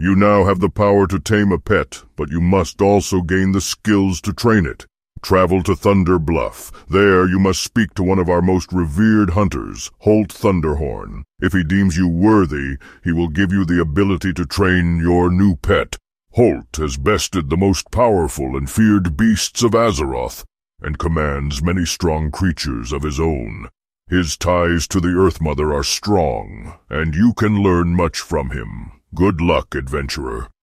You now have the power to tame a pet, but you must also gain the skills to train it. Travel to Thunder Bluff. There you must speak to one of our most revered hunters, Holt Thunderhorn. If he deems you worthy, he will give you the ability to train your new pet. Holt has bested the most powerful and feared beasts of Azeroth, and commands many strong creatures of his own. His ties to the Earth Mother are strong, and you can learn much from him. Good luck, adventurer.